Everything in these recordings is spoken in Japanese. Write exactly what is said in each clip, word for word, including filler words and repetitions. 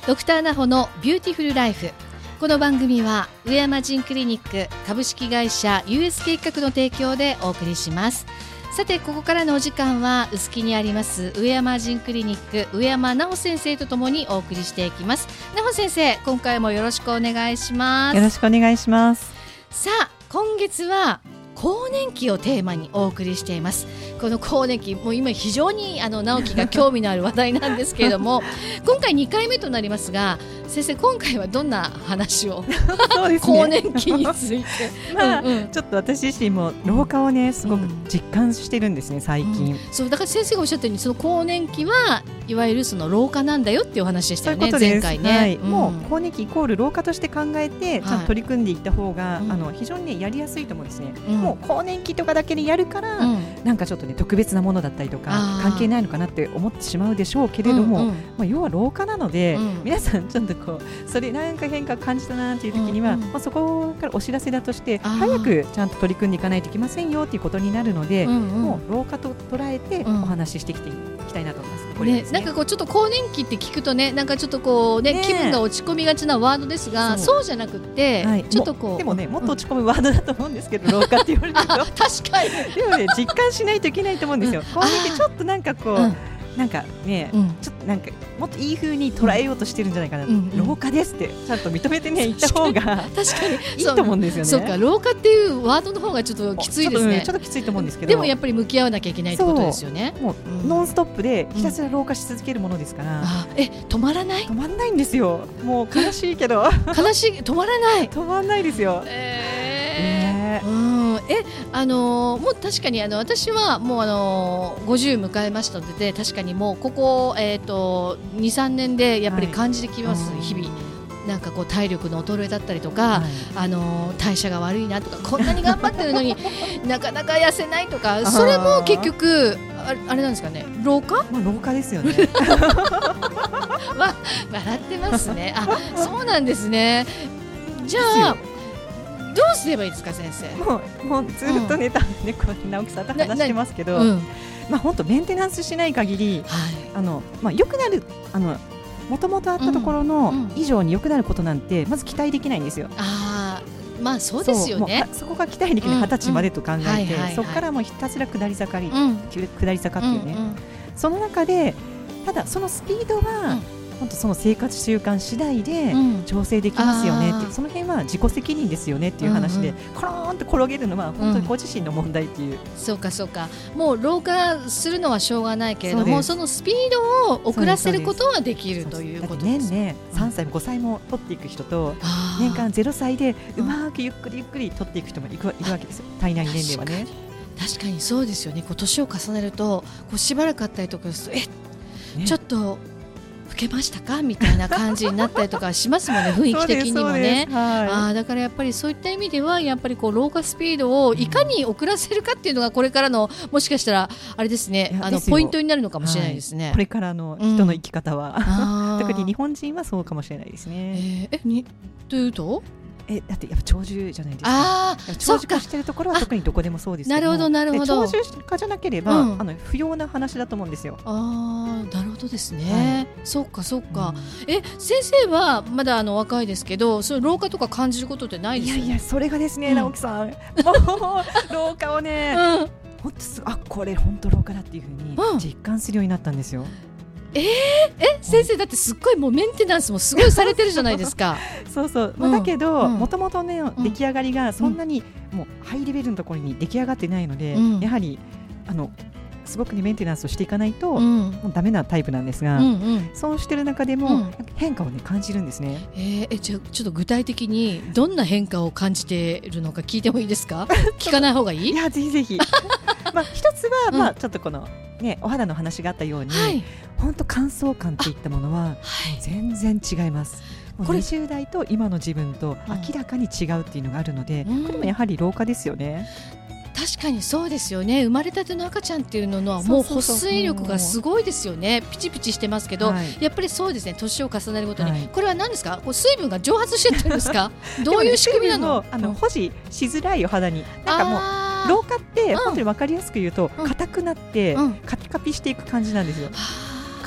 ドクターナホのビューティフルライフ。この番組は上山ジンクリニック株式会社 ユーエス 計画の提供でお送りします。さて、ここからのお時間は臼杵にあります上山ジンクリニック上山奈穂先生とともにお送りしていきます。奈穂先生、今回もよろしくお願いします。 よろしくお願いします。 さあ、今月は更年期をテーマにお送りしています。この更年期、もう今非常にあの直樹が興味のある話題なんですけれども今回にかいめとなりますが、先生、今回はどんな話をそうですね、 更年期についてまあ、 うんうん、 ちょっと私自身も老化をねすごく実感してるんですね、最近、 うん、そうだから先生がおっしゃったように、その更年期はいわゆるその老化なんだよっていうお話でしたよね。 そういうことです。 前回ね、 はい、 うん、 もう更年期イコール老化として考えてちゃんと取り組んでいった方が、はい、あの非常に、ね、やりやすいと思うんですね、うん、もう更年期とかだけでやるから、うん、なんかちょっとね特別なものだったりとか関係ないのかなって思ってしまうでしょうけれども、うんうん、まあ、要は老化なので、うん、皆さんちょっとこうそれなんか変化感じたなっていう時には、うんうん、まあ、そこからお知らせだとして早くちゃんと取り組んでいかないといけませんよっていうことになるので、うんうん、もう老化と捉えてお話ししてきていきたいなと思います、うん、これですね。 ね、なんかこうちょっと更年期って聞くとね、なんかちょっとこうね、ね、気分が落ち込みがちなワードですが、そう、そうじゃなくて、はい、ちょっとこうでもね、もっと落ち込むワードだと思うんですけど、うん、老化って言われると確かにでもね、実感しないといけないと思うんですよ、うん、更年期ちょっとなんかこう、うん、なんかね、うん、ちょっとなんかもっといい風に捉えようとしてるんじゃないかな、うん、老化ですってちゃんと認めてね言った方が確かにいいと思うんですよね。 そうか、老化っていうワードの方がちょっときついですね。 ちょっときついと思うんですけど、 でもやっぱり向き合わなきゃいけないってことですよね。 もう、うん、ノンストップでひたすら老化し続けるものですから、うん、 あ、え、止まらない止まらないんですよ。もう悲しいけど悲しい、止まらない止まらないですよ、 えーえー、うん、え、あのー、もう確かにあの私はもうあのー、ごじゅう迎えましたので、確かにもうここ、えー、とにさんねんでやっぱり感じてきます、はい、日々なんかこう体力の衰えだったりとか、はい、あのー、代謝が悪いなとか、こんなに頑張ってるのになかなか痩せないとか、それも結局あれ、あれなんですかね、老化、 まあ、老化ですよねわ笑ってますね。あ、そうなんですね。じゃあどうすればいいですか、先生。 もう、もうずっとね、うん、ね、こう直樹さんと話してますけど、うん、まあ本当メンテナンスしない限り、はい、あのまあ良くなる、あのもともとあったところの以上に良くなることなんてまず期待できないんですよ。 あ、まあそうですよね。 そ, そこが期待できない、はたちまでと考えて、そこからもうひたすら下り坂、うん、下り坂っていうね、うんうん、その中でただそのスピードは、うん、本当その生活習慣次第で調整できますよねって、うん、その辺は自己責任ですよねっていう話で、うんうん、コローンと転げるのは本当にご自身の問題っていう、うん、 そうかそうか、もう老化するのはしょうがないけれども、 そ, そのスピードを遅らせることはできるということです。 年々さんさいもごさいも取っていく人と、うん、年間ゼロさいでうまくゆっくりゆっくり取っていく人もいるわけですよ、体内年齢はね。 確かにそうですよね。こう年を重ねるとこうしばらくあったりとかすると、え、ね、ちょっと老けましたかみたいな感じになったりとかしますもんね雰囲気的にもね、はい、あ、だからやっぱりそういった意味ではやっぱりこう老化スピードをいかに遅らせるかっていうのがこれからのもしかしたらあれですね、あのポイントになるのかもしれないですね、はい、 これからの人の生き方は、うん、特に日本人はそうかもしれないですね。 えー、えにというとえだってやっぱ長寿じゃないですか。あ、長寿化してるところは特にどこでもそうですけども、なるほどなるほど、長寿化じゃなければ、うん、あの不要な話だと思うんですよ。 あ、なるほどですね、はい、そうかそうか、うん、え先生はまだあの若いですけど、そういう老化とか感じることってないですか。 いやいや、それがですね、うん、直樹さんもう老化をね、うん、ほんとすあこれ本当老化だっていうふうに実感するようになったんですよ、うん。 えー、え先生だってすっごいもうメンテナンスもすごいされてるじゃないですかそうそう、まあ、だけどもともとね出来上がりがそんなにもうハイレベルのところに出来上がってないので、うん、やはりあのすごく、ね、メンテナンスをしていかないと、うん、もうダメなタイプなんですが、うんうん、そうしてる中でも、うん、変化を、ね、感じるんですね。 えー、えじゃあちょっと具体的にどんな変化を感じているのか聞いてもいいですか聞かない方がいい。 いやぜひぜひまあ一つは、まあ、ちょっとこのね、お肌の話があったように、はい、本当乾燥感といったものは、はい、全然違います。これにじゅう代と今の自分と明らかに違うっていうのがあるので、うん、これもやはり老化ですよね。 確かにそうですよね。生まれたての赤ちゃんっていうのはもう保水力がすごいですよね。ピチピチしてますけど、はい、やっぱりそうですね、年を重ねるごとに、はい、これは何ですか、こう水分が蒸発してってるんですかどういう仕組みなの。 あの保持しづらいお肌になんかもう老化って本当に分かりやすく言うと硬、うん、くなって、うん、カピカピしていく感じなんですよ。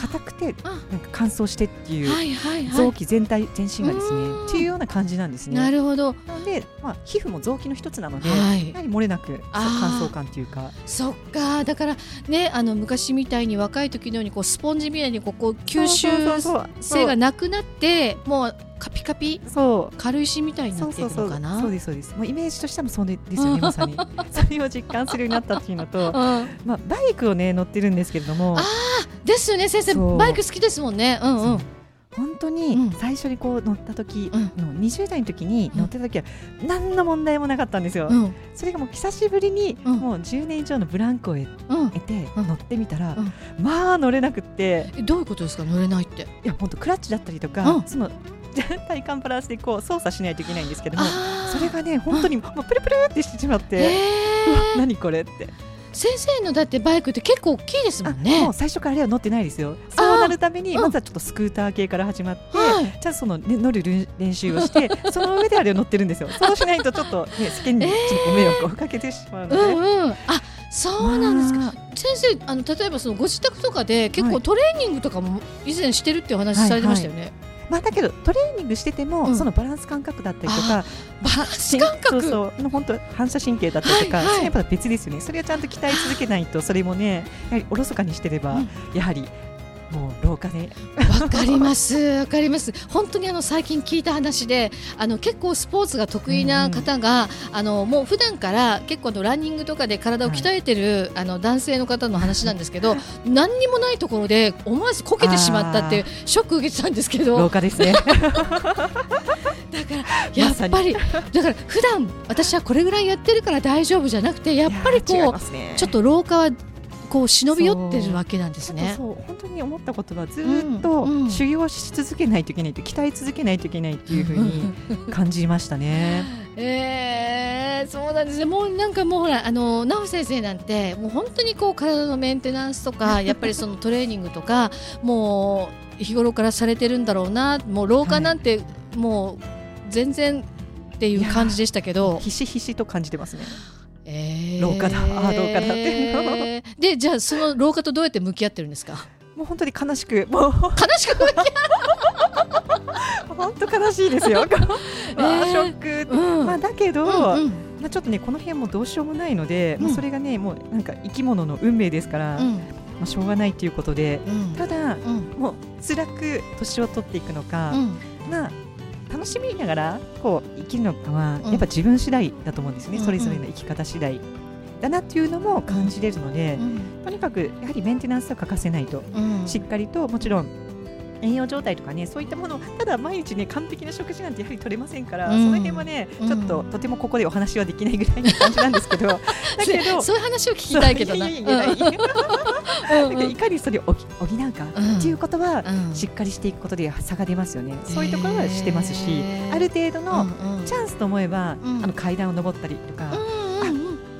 硬くてなんか乾燥してっていう、はいはいはい、臓器全体全身がですねっていうような感じなんですね。 なるほど。 なので、まあ、皮膚も臓器の一つなので、はい、やはり漏れなく乾燥感というか。 そっか、だからね、あの昔みたいに若い時のようにこうスポンジみたいにこうこう吸収性がなくなってもうカピカピ、そう軽石みたいになっていくのかな。 そうですそうです。もうイメージとしてもそうですよねまさにそれを実感するようになったっていうのと、うん、まあ、バイクをね乗ってるんですけれども、 あですよね先生、バイク好きですもんね。うんうん、 本当に最初にこう乗った時、うん、のにじゅう代の時に乗ってた時は何の問題もなかったんですよ、うん、それがもう久しぶりにもうじゅうねん以上のブランクを得て乗ってみたら、うんうん、まあ乗れなくって。 どういうことですか乗れないって。 いや本当クラッチだったりとか、うん、その体幹バランスでこう操作しないといけないんですけども、それがね本当にもうプルプルってしてしまって、うわ何これって。 先生のだってバイクって結構大きいですもんね。 もう最初からあれは乗ってないですよ。そうなるためにまずはちょっとスクーター系から始まって、うん、ちゃんとその、ね、乗る練習をしてその上であれを乗ってるんですよ。そうしないとちょっと、ね、世間にご迷惑をかけてしまうので、うんうん、 あそうなんですか、まあ、先生あの例えばそのご自宅とかで結構トレーニングとかも以前してるっていう話されてましたよね、はいはい、 まあ、だけどトレーニングしてても、うん、そのバランス感覚だったりとか、 バランス感覚そうそう本当反射神経だったりとか、はいはい、それやっぱ別ですよね。それをちゃんと鍛え続けないとそれもねやはりおろそかにしてれば、うん、やはりもう老化で。 わかりますわかります。本当にあの最近聞いた話で、あの結構スポーツが得意な方が、うん、あのもう普段から結構のランニングとかで体を鍛えてる、はい、あの男性の方の話なんですけど何にもないところで思わずこけてしまったってショック受けてたんですけど。 老化ですねだからやっぱり、ま、だから普段私はこれぐらいやってるから大丈夫じゃなくて、やっぱりこう、ね、ちょっと老化はこう忍び寄ってるわけなんですね。 そう、そう本当に思ったことはずっと修行し続けないといけないと、鍛え続けないといけないっていうふうに感じましたね。 えー、そうなんですね。もうなんかもうほらあの直先生なんてもう本当にこう体のメンテナンスとかやっぱりそのトレーニングとかもう日頃からされてるんだろうな。もう老化なんてもう全然っていう感じでしたけど、 ひしひしと感じてますね。 えー、 老化だ、あ老化だってで、じゃあその老化とどうやって向き合ってるんですか。 もう本当に悲しくもう悲しく向き合う本当悲しいですよ、えー、ショック、うん、まあ、だけど、うんうん、まあ、ちょっとねこの辺もどうしようもないので、うん、まあ、それがねもうなんか生き物の運命ですから、うん、まあ、しょうがないということで、うん、ただ、うん、もう辛く年を取っていくのか、うん、まあ楽しみながらこう生きるのかはやっぱ自分次第だと思うんですね、うん、それぞれの生き方次第だなっていうのも感じれるので、うん、とにかくやはりメンテナンスは欠かせないと、うん、しっかりともちろん栄養状態とかねそういったものをただ毎日ね完璧な食事なんてやはり取れませんから、うん、その辺はね、うん、ちょっととてもここでお話はできないぐらいの感じなんですけどだけどそういう話を聞きたいけどな、いかにそれを補うかっていうことは、うん、しっかりしていくことで差が出ますよね、うん、そういうところはしてますし、ある程度のチャンスと思えば、うん、あの階段を上ったりとか、うん、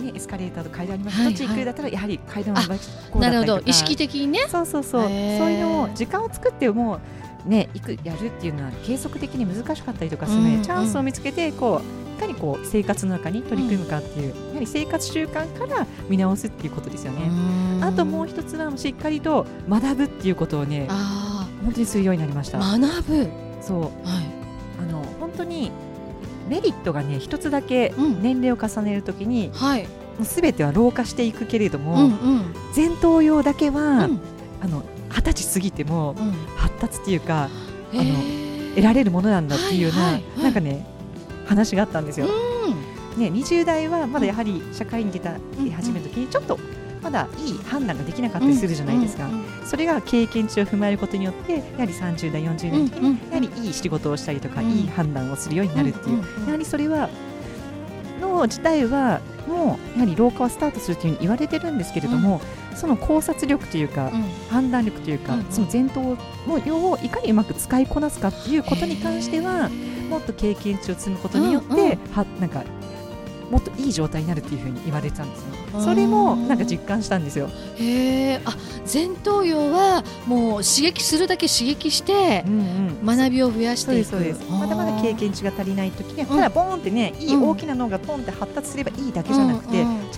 ね、エスカレーターと階段あります、はいはい、どっち行くだったらやはり階段を上ったりとか、 なるほど意識的にね、 そうそうそう、そういうのを時間を作ってもね、行くやるっていうのは継続的に難しかったりとかするので、うん、チャンスを見つけてこういかにこう生活の中に取り組むかっていう、うん、やはり生活習慣から見直すっていうことですよね。あともう一つはしっかりと学ぶっていうことをね、あ本当にするようになりました。 学ぶ、 そう、はい、あの本当にメリットがね一つだけ年齢を重ねるときに、うん、はい、すべては老化していくけれども、うんうん、前頭葉だけは、うん、あの二十歳過ぎても発達っていうか、うん、あの得られるものなんだっていうような、はいはいはい、なんかね話があったんですよ、うん、ね、にじゅう代はまだやはり社会に出た、うん、出始めるときにちょっとまだいい判断ができなかったりするじゃないですか、うんうんうん、それが経験値を踏まえることによってやはりさんじゅう代よんじゅう代の時にやはりいい仕事をしたりとか、うん、いい判断をするようになるっていう、うんうんうん、やはりそれはの自体はもうやはり老化はスタートするというふうに言われてるんですけれども、うん、その考察力というか、うん、判断力というか、うん、その前頭葉をいかにうまく使いこなすかということに関してはもっと経験値を積むことによって、うんうん、はなんかもっといい状態になるっていうふうに言われてたんですね。それもなんか実感したんですよ。 へー、あ、前頭葉はもう刺激するだけ刺激して、うんうん、学びを増やしていく。 そうです、そうです。まだまだ経験値が足りないときに、ただボーンってね、いい大きな脳がポンって発達すればいいだけじゃなくて、うんうん、ち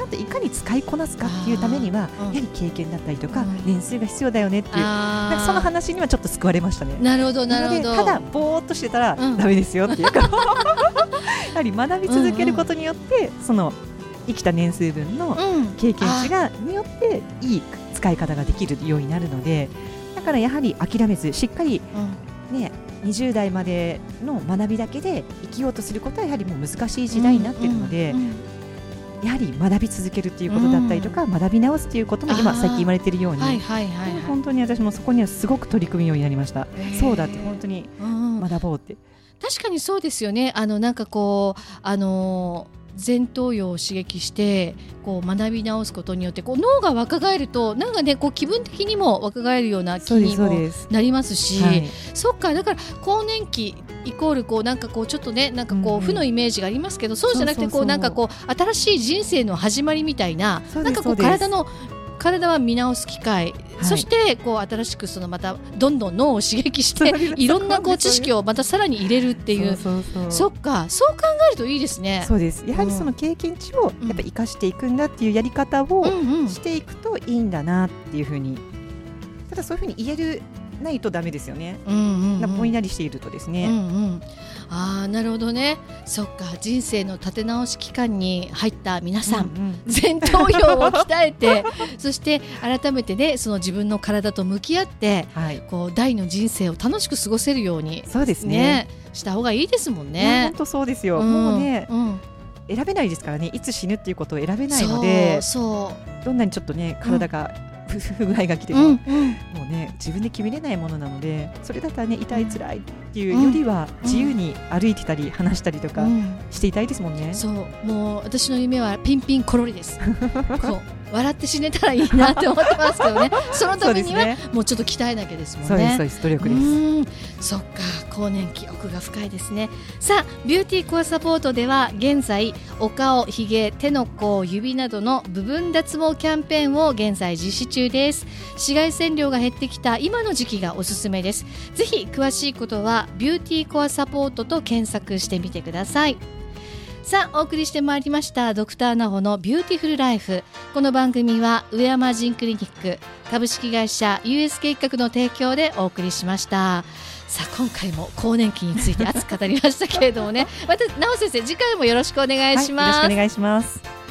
ゃんといかに使いこなすかっていうためには、うん、やはり経験だったりとか、うん、年数が必要だよねっていう、なんかその話にはちょっと救われましたね。 なるほどなるほど。 ただぼーっとしてたらダメですよっていうか、うん、やはり学び続けることによって、うんうん、その生きた年数分の経験値がによっていい使い方ができるようになるので、だからやはり諦めずしっかり、うん、ねにじゅう代までの学びだけで生きようとすることはやはりもう難しい時代になっているので、うんうんうん、やはり学び続けるということだったりとか、うん、学び直すということも今最近言われているように、はいはいはいはい、本当に私もそこにはすごく取り組むようになりました。そうだって本当に学ぼうって、うん、 確かにそうですよね。あのなんかこうあのー前頭葉を刺激してこう学び直すことによってこう脳が若返るとなんかねこう気分的にも若返るような気にもなりますし、はい、そっかだから更年期イコールこうなんかこうちょっとねなんかこう負のイメージがありますけど、そうじゃなくてこうなんかこう新しい人生の始まりみたいな、なんかこう体の体は見直す機会、はい、そしてこう新しくそのまたどんどん脳を刺激していろんなこう知識をまたさらに入れるっていう、そうそうそう、そっかそう考えるといいですね。 そうです。やはりその経験値をやっぱ生かしていくんだっていうやり方をしていくといいんだなっていうふうに、ただそういうふうに言えるないとダメですよね、うんうんうん、ぼんやりしているとですね、うんうん、 あーなるほどね。そっか人生の立て直し期間に入った皆さん、うんうん、前頭葉を鍛えてそして改めてねその自分の体と向き合って、はい、こう大の人生を楽しく過ごせるように、 そうですね、 した方がいいですもんね。 本当そうですよ、うん、もうね、うん、選べないですからね。いつ死ぬっていうことを選べないので、そうそうどんなにちょっとね体が、うん不具合が来ても、うんうん、もうね自分で決めれないものなので、それだったらね痛い辛いっていうよりは自由に歩いてたり話したりとかしていたいですもんね、うん、そうもう私の夢はピンピンコロリですこう笑って死ねたらいいなって思ってますけどねそのためにはもうちょっと鍛えなきゃですもんね。 そうですそうです、努力です。 うん、そっか更年期奥が深いですね。さあビューティーコアサポートでは現在お顔、ひげ、手の甲、指などの部分脱毛キャンペーンを現在実施中です。紫外線量が減ってきた今の時期がおすすめです。ぜひ詳しいことはビューティーコアサポートと検索してみてください。さあお送りしてまいりましたドクターナホのビューティフルライフ。この番組は上山ジンクリニック株式会社 ユーエス 計画の提供でお送りしました。さあ今回も更年期について熱く語りましたけれどもねまた直先生次回もよろしくお願いします、 はい、よろしくお願いします。